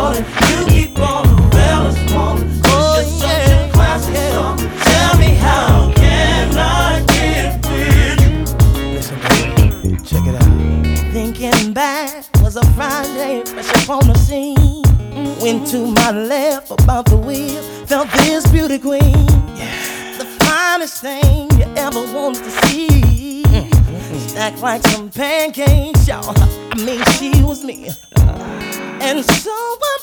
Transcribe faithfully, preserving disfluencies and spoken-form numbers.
calling. You keep all the fellas calling. Oh, you're such a classic song. Tell me how can I get with you? Listen, baby, check it out. Thinking back was a Friday, fresh up on the scene. Went to my left about the wheel, felt this beauty queen. Yeah. The finest thing you ever wanted to see. Mm-hmm. Stacked like some pancakes, y'all. I mean, she was me. Uh. And so I